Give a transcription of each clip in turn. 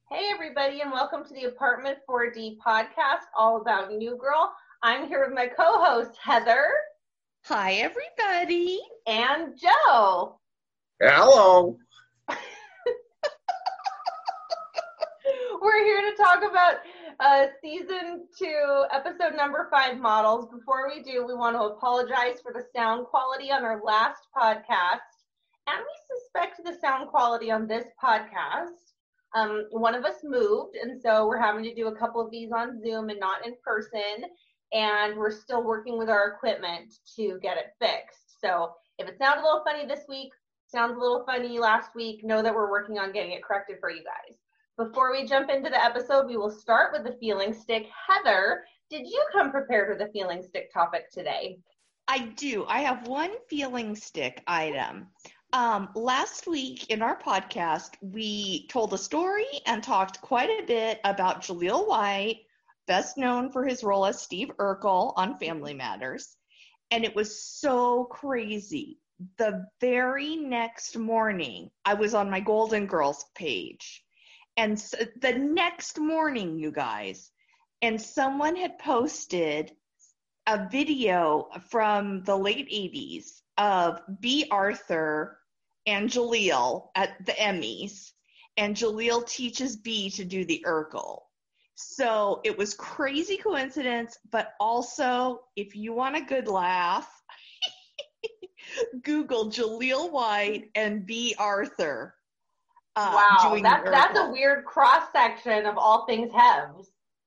Hey everybody, and welcome to the Apartment 4D podcast, all about New Girl. I'm here with my co-host Heather. Hi everybody. And Joe. Hello. We're here to talk about season 2, episode number 5, models. Before we do, we want to apologize for the sound quality on our last podcast, and we suspect the sound quality on this podcast. One of us moved, and so we're having to do a couple of these on Zoom and not in person, and we're still working with our equipment to get it fixed. So if it sounded a little funny this week, sounds a little funny last week, know that we're working on getting it corrected for you guys. Before we jump into the episode, we will start with the feeling stick. Heather, did you come prepared with a feeling stick topic today? I do. I have one feeling stick item. Last week in our podcast, we told a story and talked quite a bit about Jaleel White, best known for his role as Steve Urkel on Family Matters. And it was so crazy. The very next morning, I was on my Golden Girls page. And so the next morning, you guys, and someone had posted a video from the late 80s of Bea Arthur and Jaleel at the Emmys, and Jaleel teaches Bea to do the Urkel. So it was crazy coincidence, but also, if you want a good laugh, Google Jaleel White and Bea Arthur. Wow, that's a weird cross-section of all things Hebs.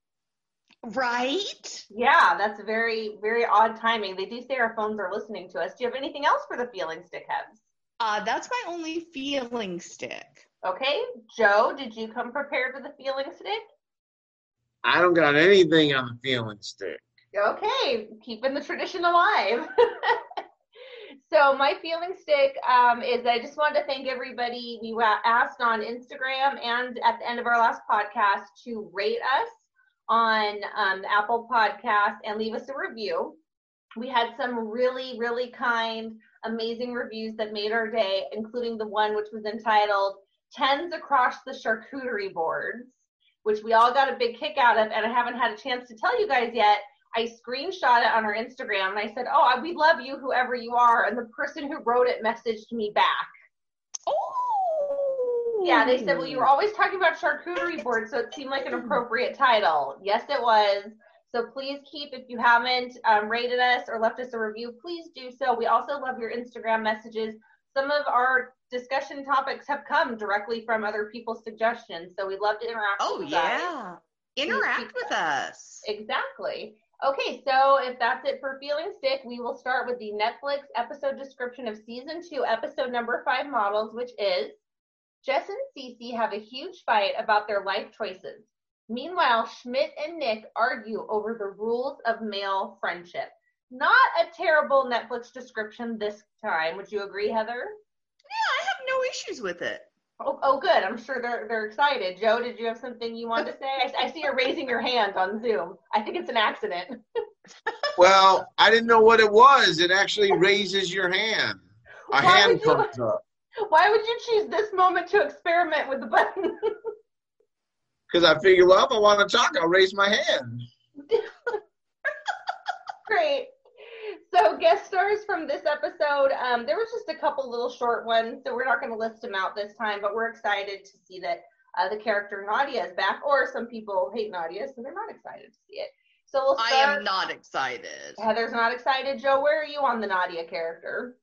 Right? Yeah, that's very, very odd timing. They do say our phones are listening to us. Do you have anything else for the feeling stick, Hebs? That's my only feeling stick. Okay. Joe, did you come prepared with a feeling stick? I don't got anything on the feeling stick. Okay, keeping the tradition alive. So my feeling stick is I just wanted to thank everybody. We asked on Instagram and at the end of our last podcast to rate us on Apple Podcasts and leave us a review. We had some really, really kind, amazing reviews that made our day, including the one which was entitled Tens Across the Charcuterie Boards, which we all got a big kick out of, and I haven't had a chance to tell you guys yet. I screenshot it on our Instagram, and I said, we love you, whoever you are, and the person who wrote it messaged me back. Oh! Yeah, they said, well, you were always talking about charcuterie boards, so it seemed like an appropriate title. Yes, it was. So please if you haven't rated us or left us a review, please do so. We also love your Instagram messages. Some of our discussion topics have come directly from other people's suggestions, so we'd love to interact with you guys. Oh, yeah. Interact with us. Exactly. Okay, so if that's it for Feeling Stick, we will start with the Netflix episode description of Season 2, episode number 5, Models, which is, Jess and Cece have a huge fight about their life choices. Meanwhile, Schmidt and Nick argue over the rules of male friendship. Not a terrible Netflix description this time. Would you agree, Heather? Yeah, I have no issues with it. Oh, good. I'm sure they're excited. Joe, did you have something you wanted to say? I see you're raising your hand on Zoom. I think it's an accident. Well, I didn't know what it was. It actually raises your hand. A hand comes up. Why would you choose this moment to experiment with the button? Because I figure, well, if I want to talk, I'll raise my hand. Great. So guest stars from this episode, there was just a couple little short ones, so we're not going to list them out this time, but we're excited to see that the character Nadia is back, or some people hate Nadia, so they're not excited to see it. So we'll start. I am not excited. Heather's not excited. Joe, where are you on the Nadia character?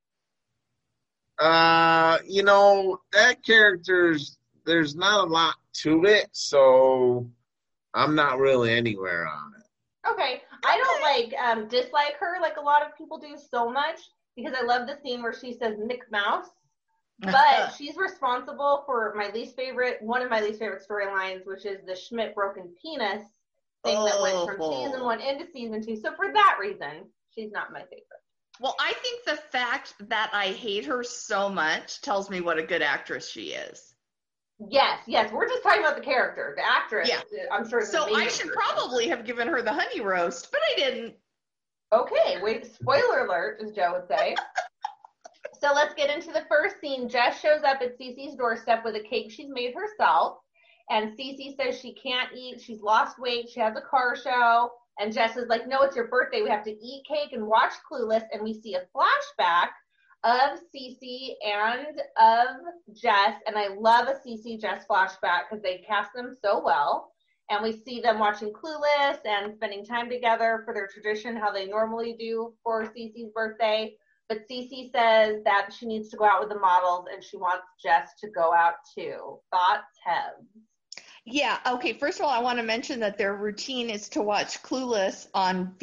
That character's, there's not a lot to it, so I'm not really anywhere on it. Okay. I don't dislike her like a lot of people do so much, because I love the scene where she says Nick Mouse, but she's responsible for one of my least favorite storylines, which is the Schmidt broken penis thing that went from season 1 into season 2. So for that reason, she's not my favorite. Well, I think the fact that I hate her so much tells me what a good actress she is. Yes. We're just talking about the character. The actress, yeah. I'm sure. So I should probably have given her the honey roast, but I didn't. Okay, wait, spoiler alert, as Joe would say. So let's get into the first scene. Jess shows up at Cece's doorstep with a cake she's made herself, and Cece says she can't eat. She's lost weight. She has a car show. And Jess is like, no, it's your birthday. We have to eat cake and watch Clueless. And we see a flashback of Cece and of Jess. And I love a Cece Jess flashback because they cast them so well. And we see them watching Clueless and spending time together for their tradition, how they normally do for Cece's birthday. But Cece says that she needs to go out with the models and she wants Jess to go out too. Thoughts, Hebs? Yeah, okay. First of all, I want to mention that their routine is to watch Clueless on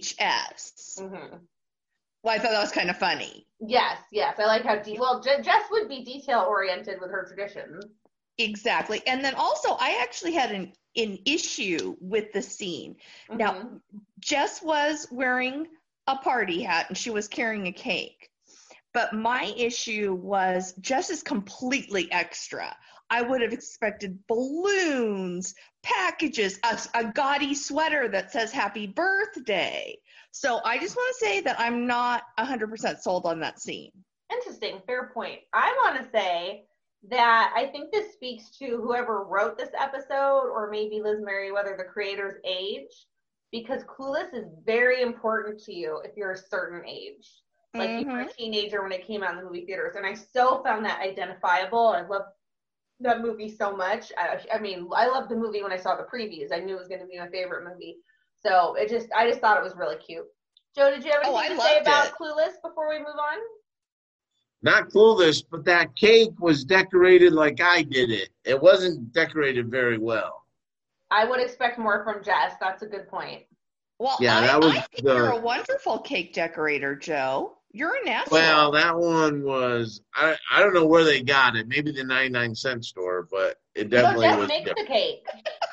VHS. Mm-hmm. Well, I thought that was kind of funny. Yes. I like how Jess would be detail-oriented with her traditions. Exactly. And then also, I actually had an issue with the scene. Mm-hmm. Now, Jess was wearing a party hat and she was carrying a cake. But my issue was Jess is completely extra. I would have expected balloons, packages, a gaudy sweater that says happy birthday. So I just want to say that I'm not 100% sold on that scene. Interesting. Fair point. I want to say that I think this speaks to whoever wrote this episode, or maybe Liz Merriweather, the creator's age, because Clueless is very important to you if you're a certain age. Like you were a teenager when it came out in the movie theaters. And I so found that identifiable. I love that movie so much. I mean, I loved the movie when I saw the previews. I knew it was going to be my favorite movie. So I just thought it was really cute. Joe, did you have anything to say about Clueless before we move on? Not Clueless, but that cake was decorated like I did it. It wasn't decorated very well. I would expect more from Jess. That's a good point. Well, yeah, I think you're a wonderful cake decorator, Joe. You're a natural. Well, that one was, I don't know where they got it. Maybe the 99-cent store, but it definitely was. Jess makes the cake.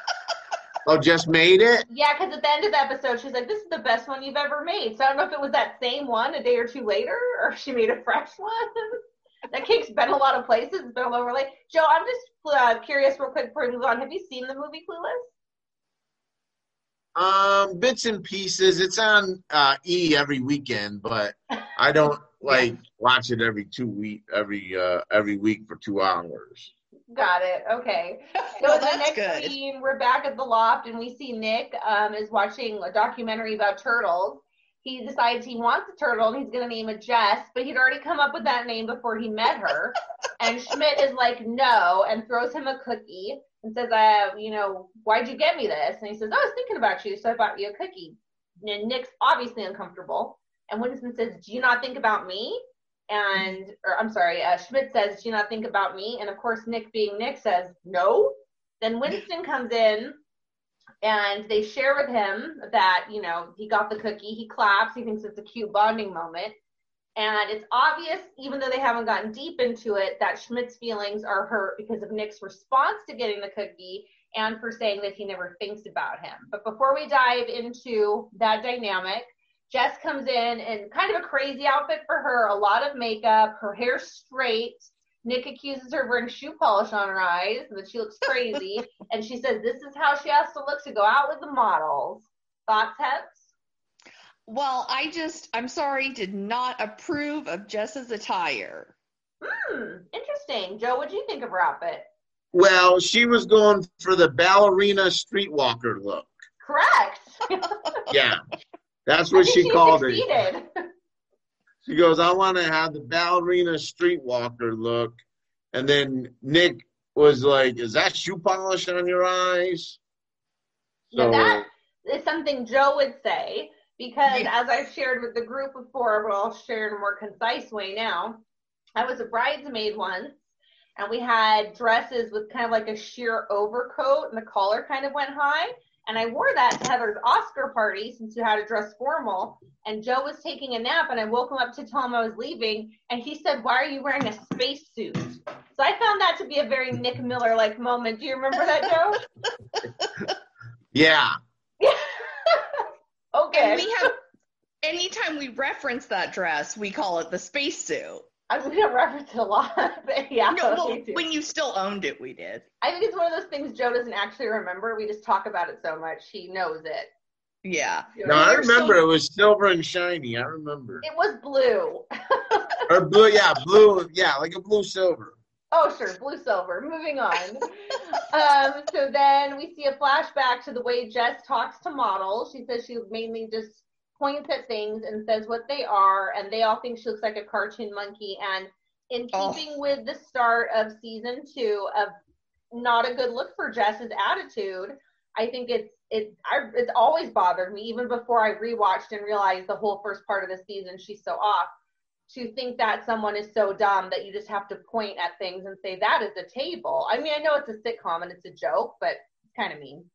Oh, Jess made it? Yeah, because at the end of the episode, she's like, this is the best one you've ever made. So I don't know if it was that same one a day or two later, or if she made a fresh one. That cake's been a lot of places. It's been all over. Like, Joe, I'm just curious real quick before we move on. Have you seen the movie Clueless? Bits and pieces. It's on E every weekend, but I don't watch it every week for 2 hours. Got it. Okay. Well, So the next good. scene, we're back at the loft, and we see Nick is watching a documentary about turtles. He decides he wants a turtle, and he's going to name it Jess, but he'd already come up with that name before he met her. And Schmidt is like, no, and throws him a cookie and says, why'd you get me this? And he says, I was thinking about you, so I bought you a cookie. And Nick's obviously uncomfortable. And Winston says, do you not think about me? Schmidt says, do you not think about me? And of course, Nick being Nick says, no. Then Winston comes in and they share with him that, he got the cookie. He claps. He thinks it's a cute bonding moment. And it's obvious, even though they haven't gotten deep into it, that Schmidt's feelings are hurt because of Nick's response to getting the cookie and for saying that he never thinks about him. But before we dive into that dynamic, Jess comes in kind of a crazy outfit for her, a lot of makeup, her hair straight. Nick accuses her of wearing shoe polish on her eyes, and that she looks crazy. And she says this is how she has to look to go out with the models. Thoughts, Hebs? Well, I'm sorry, did not approve of Jess's attire. Interesting. Joe, what do you think of her outfit? Well, she was going for the ballerina streetwalker look. Correct. Yeah. That's what she called succeeded. it. She goes, I want to have the ballerina streetwalker look. And then Nick was like, is that shoe polish on your eyes? So, that is something Joe would say, because as I've shared with the group before, but I'll share in a more concise way now, I was a bridesmaid once, and we had dresses with kind of like a sheer overcoat, and the collar kind of went high. And I wore that to Heather's Oscar party since you had to dress formal. And Joe was taking a nap, and I woke him up to tell him I was leaving. And he said, why are you wearing a spacesuit? So I found that to be a very Nick Miller-like moment. Do you remember that, Joe? Yeah. Okay. And anytime we reference that dress, we call it the spacesuit. I'm going to reference it a lot. But yeah. No, well, when you still owned it, we did. I think it's one of those things Joe doesn't actually remember. We just talk about it so much. He knows it. Yeah. No, I remember it was silver and shiny. I remember. It was blue. Or blue, yeah, like a blue silver. Oh, sure, blue silver. Moving on. So then we see a flashback to the way Jess talks to models. She says she mainly just points at things and says what they are, and they all think she looks like a cartoon monkey. And in keeping with the start of season 2 of not a good look for Jess's attitude, I think it's always bothered me, even before I rewatched and realized the whole first part of the season she's so off, to think that someone is so dumb that you just have to point at things and say, that is a table. I mean, I know it's a sitcom and it's a joke, but it's kind of mean.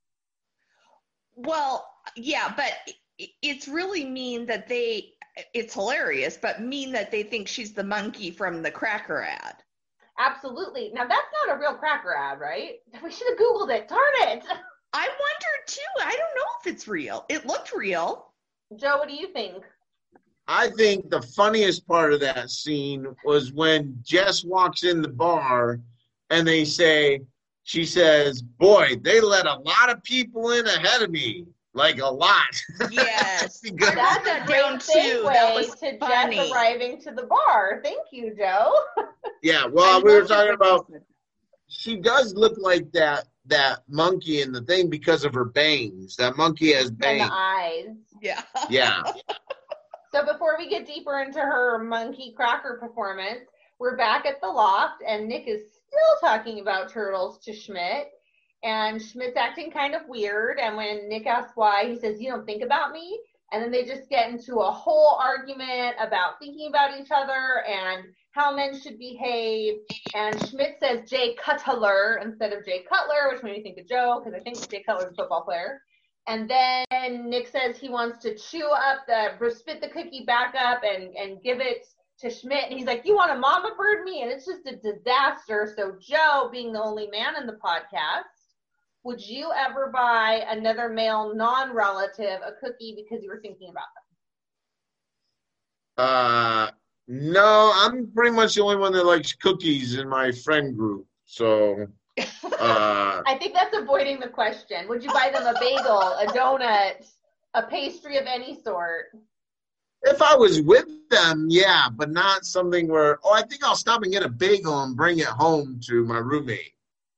Well, yeah, but it's really mean that it's hilarious, but mean that they think she's the monkey from the cracker ad. Absolutely. Now, that's not a real cracker ad, right? We should have Googled it. Darn it. I wondered, too. I don't know if it's real. It looked real. Joe, what do you think? I think the funniest part of that scene was when Jess walks in the bar and she says, boy, they let a lot of people in ahead of me. Like a lot. Yes. That's a great segue that was to funny. Jess arriving to the bar. Thank you, Joe. Yeah, well, we were talking about, she does look like that monkey in the thing because of her bangs. That monkey has bangs. And the eyes. Yeah. Yeah. So before we get deeper into her monkey cracker performance, we're back at the loft, and Nick is still talking about turtles to Schmidt. And Schmidt's acting kind of weird. And when Nick asks why, he says, you don't think about me? And then they just get into a whole argument about thinking about each other and how men should behave. And Schmidt says Jay Cutler instead of Jay Cutler, which made me think of Joe, because I think Jay Cutler's a football player. And then Nick says he wants to spit the cookie back up and give it to Schmidt. And he's like, you want to mama bird me? And it's just a disaster. So Joe, being the only man in the podcast, would you ever buy another male non-relative a cookie because you were thinking about them? No, I'm pretty much the only one that likes cookies in my friend group. So I think that's avoiding the question. Would you buy them a bagel, a donut, a pastry of any sort? If I was with them, yeah, but not something where, I think I'll stop and get a bagel and bring it home to my roommate.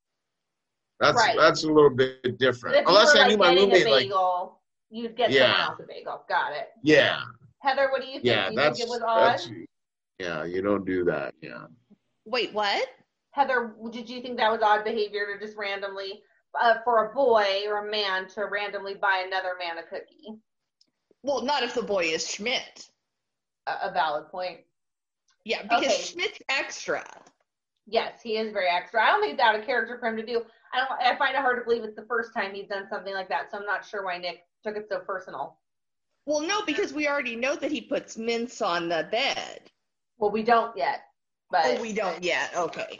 That's a little bit different. Unless I knew my roommate, bagel, you'd get someone else a bagel. Got it. Yeah. Heather, what do you think? Yeah, do you think it was odd? Yeah, you don't do that. Yeah. Wait, what? Heather, did you think that was odd behavior to just randomly, for a boy or a man to randomly buy another man a cookie? Well, not if the boy is Schmidt. A valid point. Yeah, because Schmidt's extra. Yes, he is very extra. I don't think it's out of character for him to do. I find it hard to believe it's the first time he's done something like that, so I'm not sure why Nick took it so personal. Well, no, because we already know that he puts mints on the bed. Well, we don't yet. But we don't yet. Okay.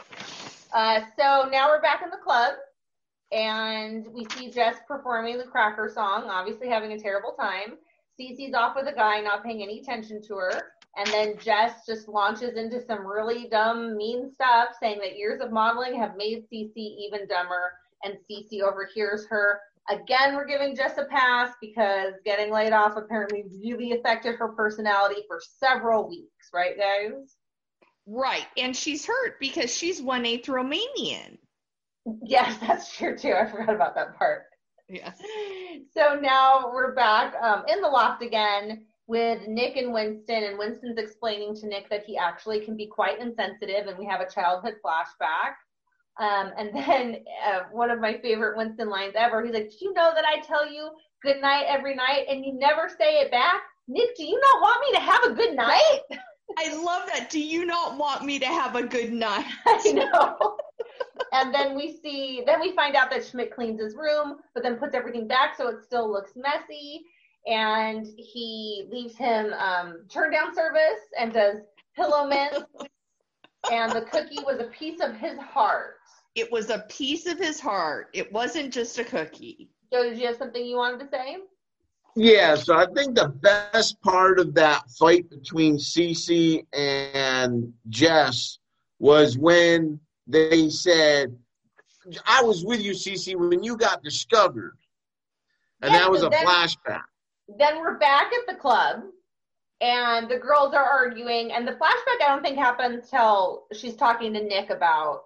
So now we're back in the club, and we see Jess performing the cracker song, obviously having a terrible time. Cece's off with a guy, not paying any attention to her. And then Jess just launches into some really dumb, mean stuff, saying that years of modeling have made Cece even dumber, and Cece overhears her. Again, we're giving Jess a pass because getting laid off apparently really affected her personality for several weeks. Right, guys? Right. And she's hurt because she's 1/8 Romanian. Yes, that's true, too. I forgot about that part. Yeah. So now we're back in the loft again with Nick and Winston, and Winston's explaining to Nick that he actually can be quite insensitive, and we have a childhood flashback. And then one of my favorite Winston lines ever, he's like, "Do you know that I tell you good night every night and you never say it back? Nick, do you not want me to have a good night?" I love that. Do you not want me to have a good night? I know. And then we find out that Schmidt cleans his room, but then puts everything back so it still looks messy. And he leaves him turn down service and does pillow mints. And the cookie was a piece of his heart. It was a piece of his heart. It wasn't just a cookie. Joe, did you have something you wanted to say? Yeah, so I think the best part of that fight between Cece and Jess was when they said, "I was with you, Cece, when you got discovered." And that was a flashback. Then we're back at the club, And the girls are arguing, and the flashback I don't think happens till she's talking to Nick about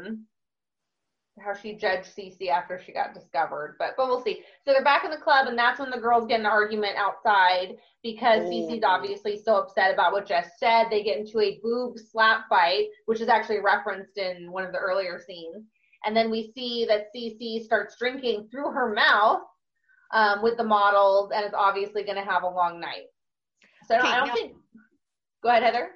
how she judged Cece after she got discovered, but we'll see. So they're back in the club, and that's when the girls get in an argument outside because Cece's obviously so upset about what Jess said. They get into a boob slap fight, which is actually referenced in one of the earlier scenes. And then we see that Cece starts drinking through her mouth with the models, and is obviously going to have a long night. So I don't think. Go ahead, Heather.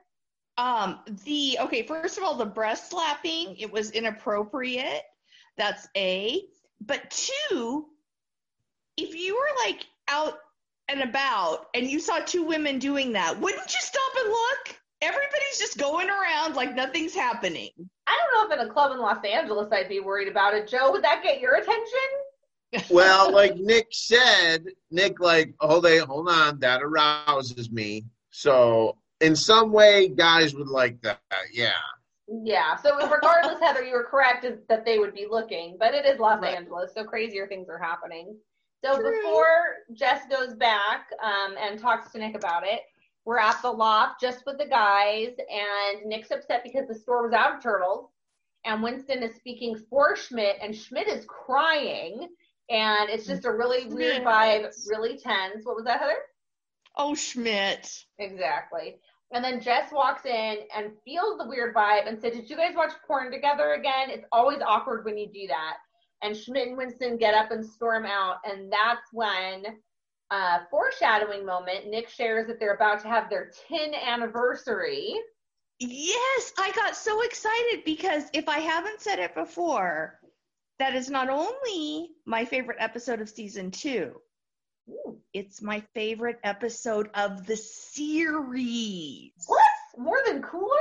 First of all, the breast slapping, it was inappropriate. That's A. But 2, if you were like out and about and you saw 2 women doing that, wouldn't you stop and look? Everybody's just going around like nothing's happening. I don't know if in a club in Los Angeles I'd be worried about it. Joe, would that get your attention? Well, like Nick said, hold on, that arouses me. So in some way, guys would like that, yeah. Yeah, so regardless, Heather, you were correct that they would be looking, but it is Los Right. Angeles, so crazier things are happening. So True. before Jess goes back and talks to Nick about it, we're at the loft just with the guys, and Nick's upset because the store was out of turtles, and Winston is speaking for Schmidt, and Schmidt is crying, and it's just a really weird vibe, really tense. What was that, Heather? Oh, Schmidt. Exactly. And then Jess walks in and feels the weird vibe and said, did you guys watch porn together again? It's always awkward when you do that. And Schmidt and Winston get up and storm out. And that's when, foreshadowing moment, Nick shares that they're about to have their 10th anniversary. Yes, I got so excited because if I haven't said it before, that is not only my favorite episode of season 2, it's my favorite episode of the series. What? More than Cooler?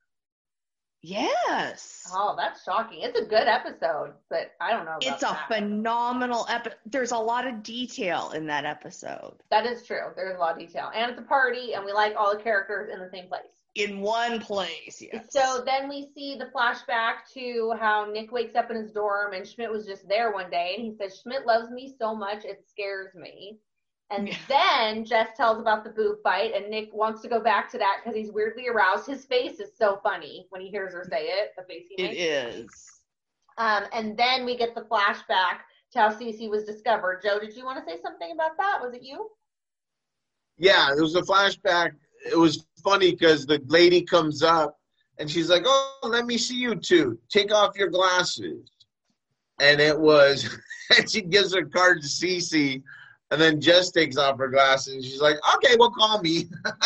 Yes. Oh, that's shocking. It's a good episode, but I don't know about It's a phenomenal episode. There's a lot of detail in that episode. That is true. There's a lot of detail. And it's a party, and we like all the characters in the same place. In one place, yes. So then we see the flashback to how Nick wakes up in his dorm, and Schmidt was just there one day, and he says, Schmidt loves me so much, it scares me. And then Jess tells about the boob fight, and Nick wants to go back to that because he's weirdly aroused. His face is so funny when he hears her say it, the face he makes. It is. And then we get the flashback to how Cece was discovered. Joe, did you want to say something about that? Was it you? Yeah, it was a flashback. It was funny because the lady comes up and she's like, oh, let me see you two. Take off your glasses. And it was, and she gives her card to Cece, and then Jess takes off her glasses and she's like, okay, well, call me.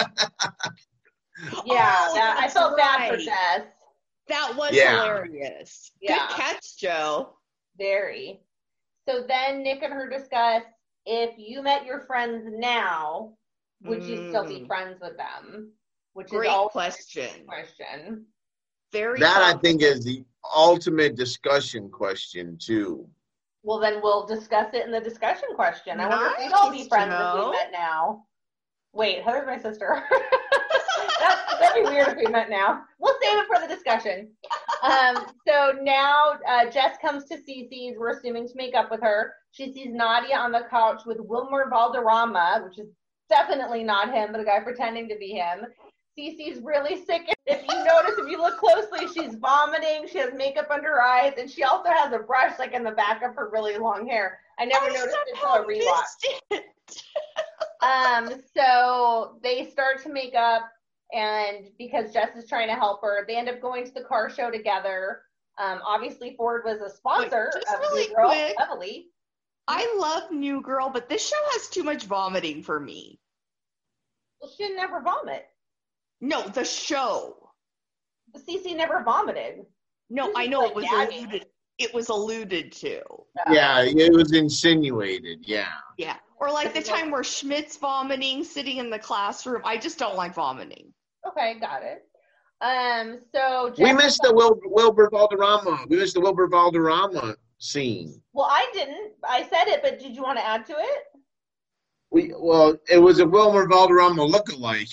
Yeah, I felt bad for Jess. That was hilarious. Yeah. Good catch, Joe. Very. So then Nick and her discuss, if you met your friends now, would you still be friends with them? Which Great is question. Very that I think is the ultimate discussion question too. Well, then we'll discuss it in the discussion question. I wonder if we'd all be friends if we met now. Wait, Heather's my sister. That'd be weird if we met now. We'll save it for the discussion. So now Jess comes to Cece's, we're assuming to make up with her. She sees Nadia on the couch with Wilmer Valderrama, which is definitely not him, but a guy pretending to be him. Cece's really sick. If you notice, if you look closely, she's vomiting. She has makeup under her eyes, and she also has a brush like in the back of her really long hair. I never noticed it until a rewatch. So they start to make up, and because Jess is trying to help her, they end up going to the car show together. Obviously, Ford was a sponsor of really New Girl, quick, heavily. I love New Girl, but this show has too much vomiting for me. Well, she didn't ever vomit. No, the show. Cece never vomited. No, I know it was alluded. It was alluded to. Yeah, it was insinuated. Yeah. Yeah, or like the time where Schmidt's vomiting, sitting in the classroom. I just don't like vomiting. Okay, got it. So we missed the Wilbur Valderrama. We missed the Wilbur Valderrama scene. Well, I didn't. I said it, but did you want to add to it? It was a Wilmer Valderrama lookalike.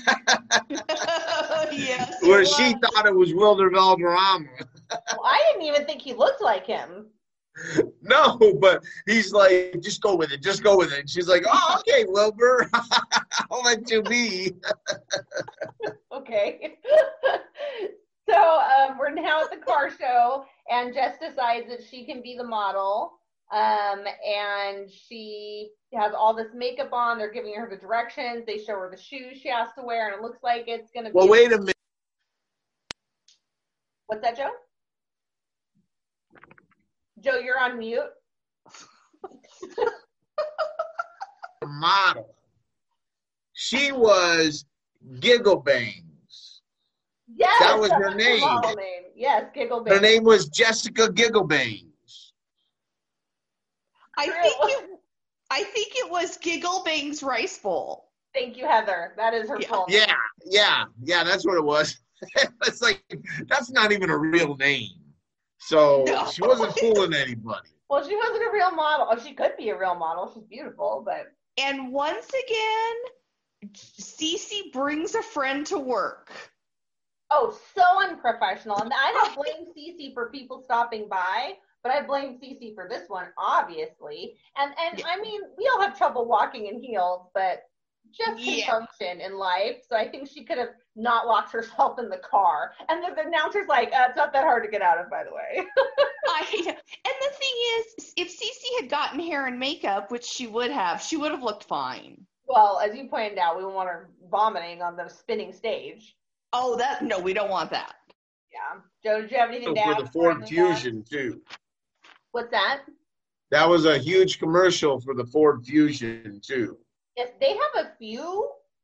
Yes. Where she thought it was Wilmer Valderrama. Well, I didn't even think he looked like him. No, but he's like, just go with it. Just go with it. And she's like, oh, okay, Wilbur. I'll let you be. Okay. So we're now at the car show, and Jess decides that she can be the model. And she has all this makeup on. They're giving her the directions. They show her the shoes she has to wear, and it looks like it's going to be. Well, wait a minute. What's that, Joe? Joe, you're on mute. Model. She was Giggle Bangs. Yes, that was her name. Model name. Yes, Giggle Bangs. Her name was Jessica Giggle Bangs. I think it was Giggle Bangs Rice Bowl. Thank you, Heather. That is her full name. Yeah. That's what it was. It's like, that's not even a real name. So she wasn't fooling anybody. Well, she wasn't a real model. Oh, she could be a real model. She's beautiful, but. And once again, Cece brings a friend to work. Oh, so unprofessional. And I don't blame Cece for people stopping by, but I blame Cece for this one, obviously. And I mean, we all have trouble walking in heels, but just can function in life. So I think she could have not locked herself in the car. And the announcer's like, it's not that hard to get out of, by the way. And the thing is, if Cece had gotten hair and makeup, which she would have looked fine. Well, as you pointed out, we want her vomiting on the spinning stage. Oh, no, we don't want that. Yeah. Joe, did you have anything to add? For the Ford Fusion, too. What's that? That was a huge commercial for the Ford Fusion, too. Yes, they have a few.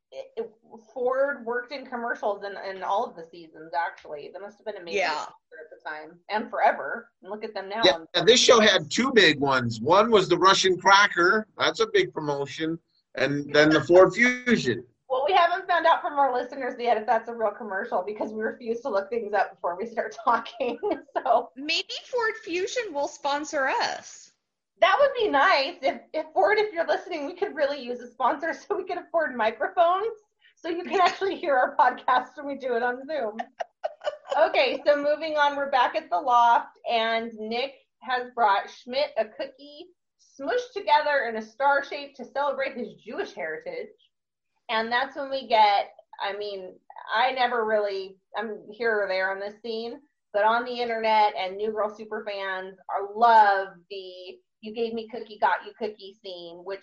Ford worked in commercials in all of the seasons, actually. That must have been amazing at the time and forever. And look at them now. Yeah, this show had two big ones. One was the Russian Cracker. That's a big promotion. And then the Ford Fusion. Well, we haven't found out from our listeners yet if that's a real commercial because we refuse to look things up before we start talking. So maybe Ford Fusion will sponsor us. That would be nice. If Ford, if you're listening, we could really use a sponsor so we can afford microphones so you can actually hear our podcast when we do it on Zoom. Okay, so moving on, we're back at the loft, and Nick has brought Schmidt a cookie smushed together in a star shape to celebrate his Jewish heritage. And that's when we get, I mean, I never really, I'm here or there on this scene, but on the internet and New Girl super fans love the "you gave me cookie, got you cookie" scene, which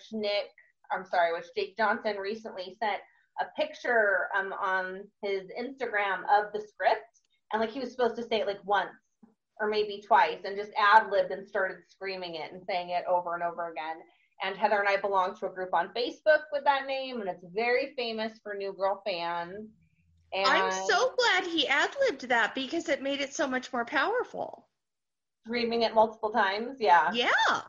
Jake Johnson recently sent a picture on his Instagram of the script, and like he was supposed to say it like once or maybe twice and just ad-libbed and started screaming it and saying it over and over again. And Heather and I belong to a group on Facebook with that name, and it's very famous for New Girl fans. And I'm so glad he ad-libbed that because it made it so much more powerful. Screaming it multiple times, yeah. Yeah.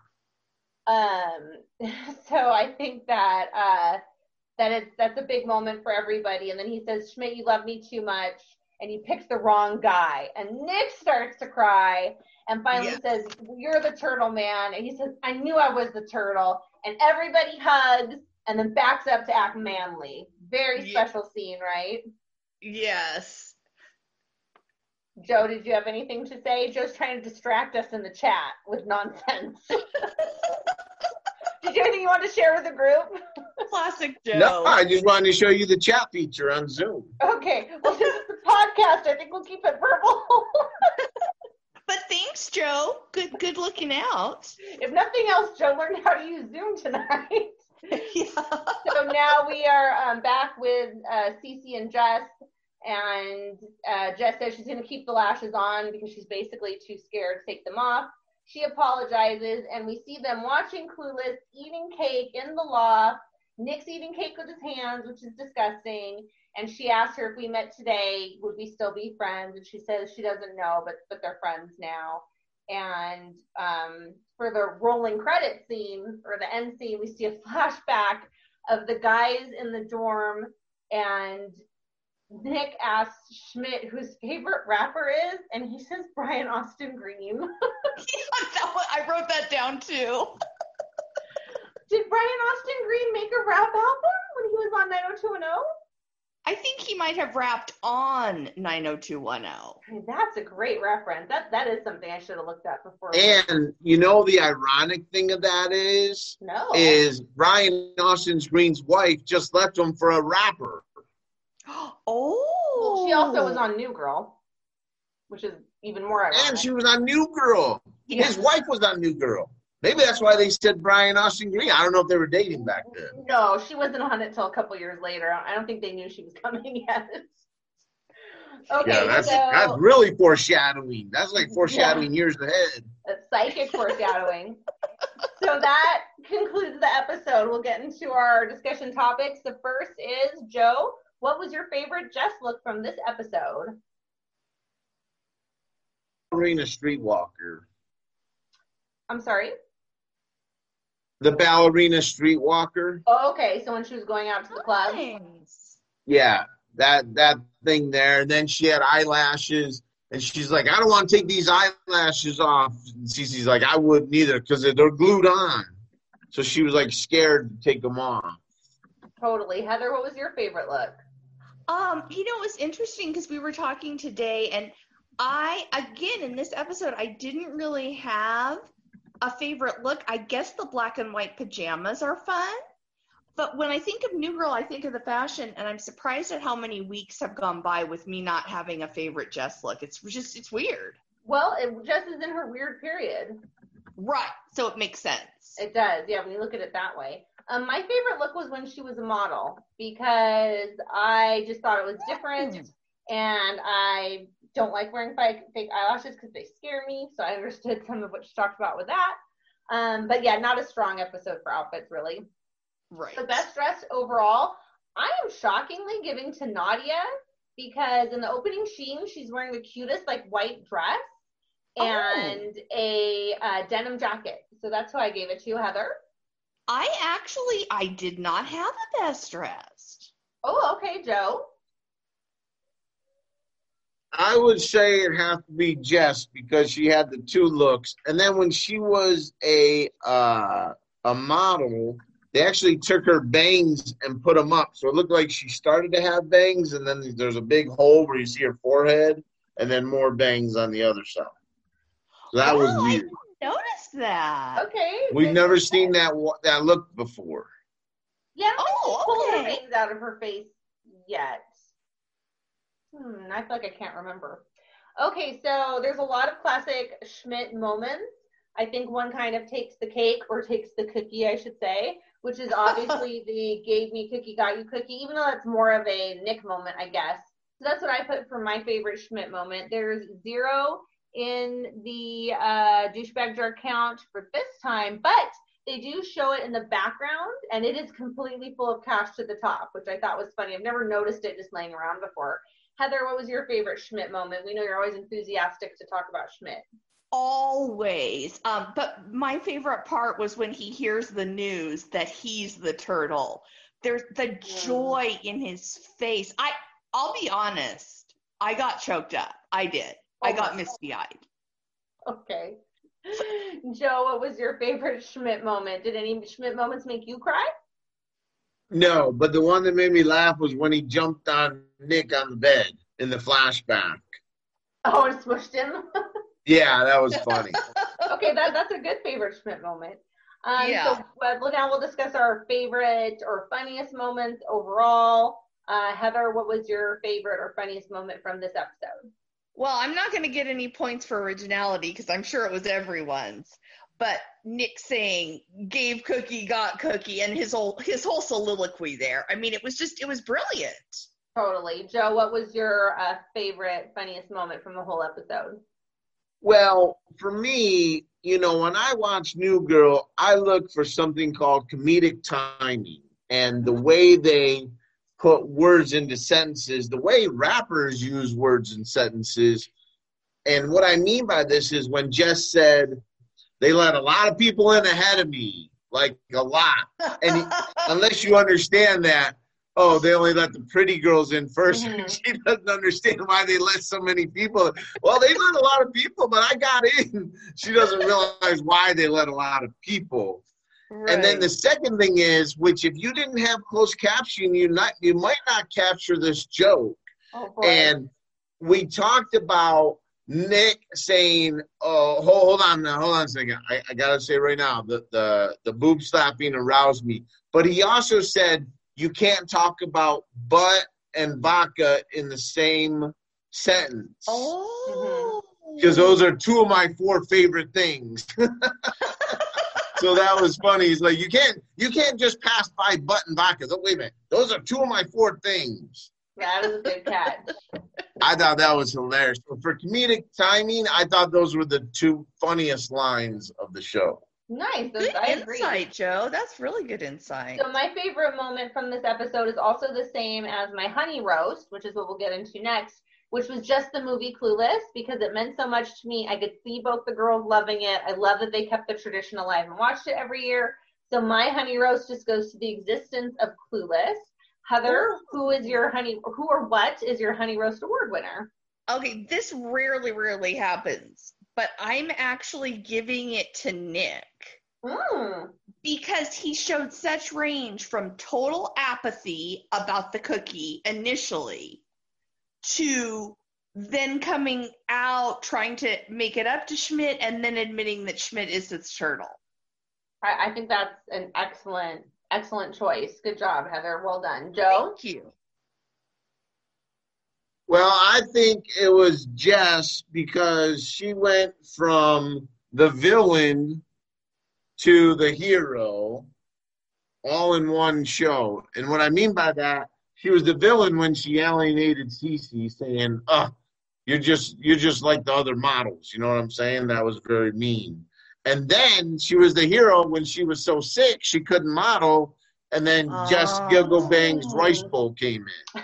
So I think that that's a big moment for everybody. And then he says, "Schmidt, you love me too much," and he picks the wrong guy. And Nick starts to cry and finally says, "You're the turtle, man." And he says, "I knew I was the turtle." And everybody hugs and then backs up to act manly. Very special scene, right? Yes. Joe, did you have anything to say? Joe's trying to distract us in the chat with nonsense. Did you have anything you want to share with the group? Classic Joe. No, I just wanted to show you the chat feature on Zoom. Okay. Well, this is the podcast. I think we'll keep it verbal. But thanks, Joe. Good looking out. If nothing else, Joe learned how to use Zoom tonight. So now we are back with Cece and Jess. And Jess says she's going to keep the lashes on because she's basically too scared to take them off. She apologizes, and we see them watching Clueless, eating cake in the loft. Nick's eating cake with his hands, which is disgusting. And she asks her if we met today, would we still be friends? And she says she doesn't know, but they're friends now. And for the rolling credit scene, or the end scene, we see a flashback of the guys in the dorm, and Nick asks Schmidt who his favorite rapper is, and he says Brian Austin Green. I wrote that down too. Did Brian Austin Green make a rap album when he was on 90210? I think he might have rapped on 90210. That's a great reference. That is something I should have looked at before. And you know the ironic thing of that is Brian Austin Green's wife just left him for a rapper. Oh. Well, she also was on New Girl, which is even more ironic. And she was on New Girl. Yeah. His wife was on New Girl. Maybe that's why they said Brian Austin Green. I don't know if they were dating back then. No, she wasn't on it till a couple years later. I don't think they knew she was coming yet. Okay, yeah, that's really foreshadowing. That's like foreshadowing years ahead. That's psychic foreshadowing. So that concludes the episode. We'll get into our discussion topics. The first is, Joe, what was your favorite Jess look from this episode? Ballerina Streetwalker. I'm sorry? The ballerina streetwalker. Oh, okay. So when she was going out to the club. Nice. Yeah, that thing there. And then she had eyelashes, and she's like, I don't want to take these eyelashes off. And Cece's like, I wouldn't either because they're glued on. So she was like scared to take them off. Totally. Heather, what was your favorite look? It was interesting because we were talking today, and again, in this episode, I didn't really have a favorite look. I guess the black and white pajamas are fun. But when I think of New Girl, I think of the fashion, and I'm surprised at how many weeks have gone by with me not having a favorite Jess look. It's weird. Well, Jess is in her weird period. Right. So it makes sense. It does. Yeah, when you look at it that way. My favorite look was when she was a model because I just thought it was different, and I don't like wearing fake eyelashes because they scare me, so I understood some of what she talked about with that. But yeah, not a strong episode for outfits, really. Right. The best dressed overall, I am shockingly giving to Nadia because in the opening scene, she's wearing the cutest like white dress and a denim jacket. So that's who I gave it to. Heather? I did not have a best dressed. Oh, okay, Joe. I would say it has to be Jess because she had the two looks. And then when she was a model, they actually took her bangs and put them up. So it looked like she started to have bangs, and then there's a big hole where you see her forehead, and then more bangs on the other side. So that was weird. I didn't notice that. Okay. We've never seen that look before. Yeah, I don't think she pulled her okay. bangs out of her face yet. I feel like I can't remember. Okay, so there's a lot of classic Schmidt moments. I think one kind of takes the cake, or takes the cookie, I should say, which is obviously the gave me cookie, got you cookie, even though that's more of a Nick moment, I guess. So that's what I put for my favorite Schmidt moment. There's 0 in the douchebag jar count for this time, but they do show it in the background, and it is completely full of cash to the top, which I thought was funny. I've never noticed it just laying around before. Heather, what was your favorite Schmidt moment? We know you're always enthusiastic to talk about Schmidt. Always. But my favorite part was when he hears the news that he's the turtle. There's the joy in his face. I'll be honest. I got choked up. I did. I got misty-eyed. Okay. Joe, what was your favorite Schmidt moment? Did any Schmidt moments make you cry? No, but the one that made me laugh was when he jumped on Nick on the bed in the flashback. Oh, and smushed him? Yeah, that was funny. Okay, that's a good favorite Schmidt moment. Yeah. So now we'll discuss our favorite or funniest moments overall. Heather, what was your favorite or funniest moment from this episode? Well, I'm not going to get any points for originality because I'm sure it was everyone's. But Nick saying, gave cookie, got cookie, and his whole soliloquy there. I mean, it was brilliant. Totally. Joe, what was your favorite, funniest moment from the whole episode? Well, for me, when I watch New Girl, I look for something called comedic timing. And the way they put words into sentences, the way rappers use words in sentences. And what I mean by this is when Jess said, they let a lot of people in ahead of me, like a lot. And unless you understand that, they only let the pretty girls in first. Mm-hmm. She doesn't understand why they let so many people. Well, they let a lot of people, but I got in. She doesn't realize why they let a lot of people. And then the second thing is, which if you didn't have closed caption, you might not capture this joke. Oh, boy. And we talked about Nick saying, "Oh, hold on a second. I gotta say right now, the boob slapping aroused me." But he also said you can't talk about butt and vodka in the same sentence. Oh. Because those are two of my 4 favorite things. So that was funny. He's like, you can't just pass by butt and vodka. Oh, wait a minute. Those are 2 of my 4 things. That is a good catch. I thought that was hilarious. So for comedic timing, I thought those were the 2 funniest lines of the show. Nice. Good I agree. insight, Joe. That's really good insight. So my favorite moment from this episode is also the same as my honey roast, which is what we'll get into next, which was just the movie Clueless, because it meant so much to me. I could see both the girls loving it. I love that they kept the tradition alive and watched it every year. So my honey roast just goes to the existence of Clueless. Heather, who or what is your honey roast award winner? Okay, this rarely happens, but I'm actually giving it to Nick. Because he showed such range from total apathy about the cookie initially to then coming out trying to make it up to Schmidt and then admitting that Schmidt is his turtle. I think that's an excellent choice. Good job, Heather. Well done. Joe? Thank you. Well, I think it was Jess, because she went from the villain to the hero all in one show. And what I mean by that, she was the villain when she alienated Cece, saying, you're just like the other models. You know what I'm saying? That was very mean. And then she was the hero when she was so sick she couldn't model. And then Jess Giggle Bang's rice bowl came in.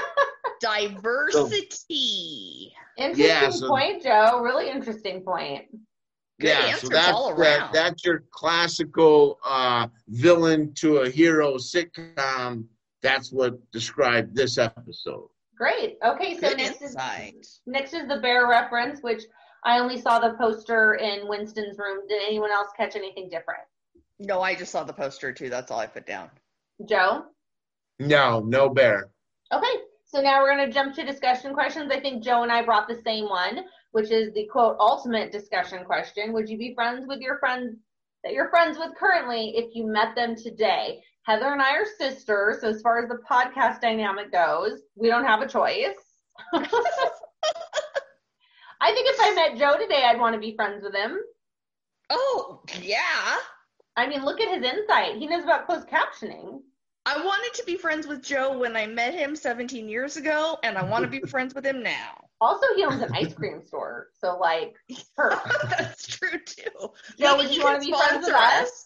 Diversity. Interesting point, Joe. Really interesting point. Good answers all around. That's your classical villain to a hero sitcom. That's what described this episode. Great. Okay, so Good next insight. is the bear reference, which I only saw the poster in Winston's room. Did anyone else catch anything different? No, I just saw the poster too. That's all I put down. Joe? No bear. Okay, so now we're going to jump to discussion questions. I think Joe and I brought the same one, which is the, quote, ultimate discussion question. Would you be friends with your friends that you're friends with currently if you met them today? Heather and I are sisters, so as far as the podcast dynamic goes, we don't have a choice. I think if I met Joe today, I'd want to be friends with him. Oh, yeah. I mean, look at his insight. He knows about closed captioning. I wanted to be friends with Joe when I met him 17 years ago, and I want to be friends with him now. Also, he owns an ice cream store, so, like, perfect. That's true, too. Joe, would you want to be friends with us?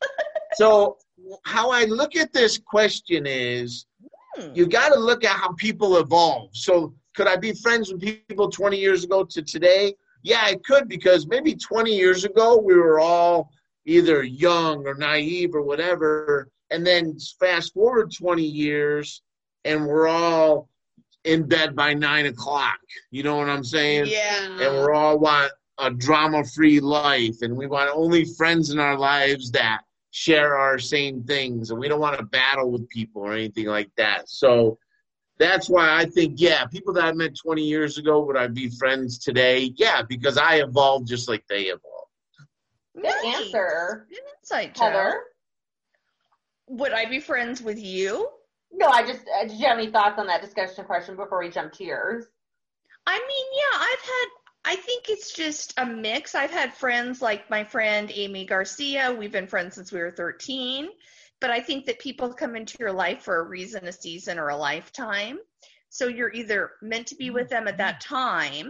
So how I look at this question is, you got to look at how people evolve. So could I be friends with people 20 years ago to today? Yeah, I could, because maybe 20 years ago we were all either young or naive or whatever. And then fast forward 20 years and we're all in bed by 9 o'clock. You know what I'm saying? Yeah. And we all want a drama-free life, and we want only friends in our lives that share our same things, and we don't want to battle with people or anything like that. So that's why I think, people that I met 20 years ago, would I be friends today? Yeah, because I evolved just like they evolved. Good answer. Good insight, Joe. Heather? Would I be friends with you? No, did you have any thoughts on that discussion question before we jump to yours? I mean, yeah, I think it's just a mix. I've had friends like my friend Amy Garcia. We've been friends since we were 13. But I think that people come into your life for a reason, a season, or a lifetime. So you're either meant to be with them at that time,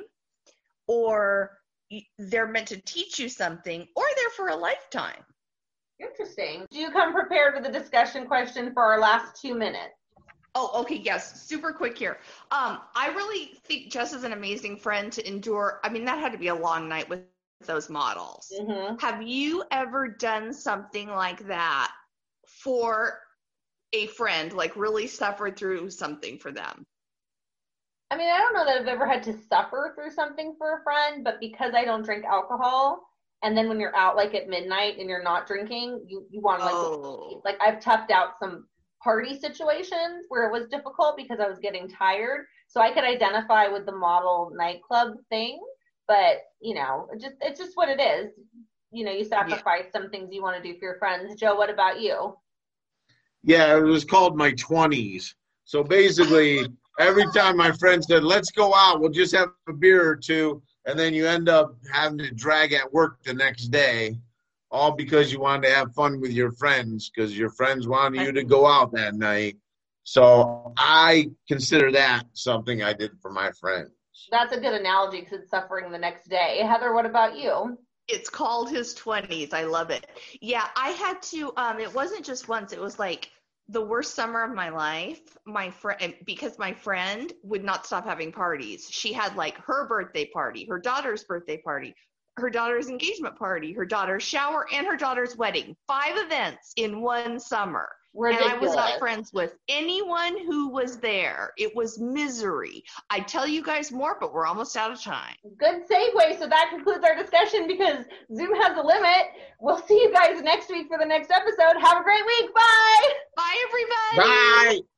or they're meant to teach you something, or they're for a lifetime. Interesting. Do you come prepared with a discussion question for our last 2 minutes? Oh, okay, yes. Super quick here. I really think Jess is an amazing friend to endure. I mean, that had to be a long night with those models. Mm-hmm. Have you ever done something like that for a friend, like really suffered through something for them? I mean, I don't know that I've ever had to suffer through something for a friend, but because I don't drink alcohol, And then when you're out like at midnight and you're not drinking, you want to Oh. like I've toughed out some party situations where it was difficult because I was getting tired. So I could identify with the model nightclub thing, but it's just what it is. You sacrifice some things you want to do for your friends. Joe, what about you? Yeah, it was called my 20s. So basically, every time my friend said, let's go out, we'll just have a beer or two, and then you end up having to drag at work the next day, all because you wanted to have fun with your friends because your friends wanted you to go out that night. So I consider that something I did for my friends. That's a good analogy because it's suffering the next day. Heather, what about you? It's called his 20s. I love it. Yeah, I had to, it wasn't just once. It was like the worst summer of my life. Because my friend would not stop having parties. She had like her birthday party, her daughter's birthday party, her daughter's engagement party, her daughter's shower, and her daughter's wedding. 5 events in one summer. Ridiculous. And I was not friends with anyone who was there. It was misery. I'd tell you guys more, but we're almost out of time. Good segue. So that concludes our discussion because Zoom has a limit. We'll see you guys next week for the next episode. Have a great week. Bye. Bye, everybody. Bye.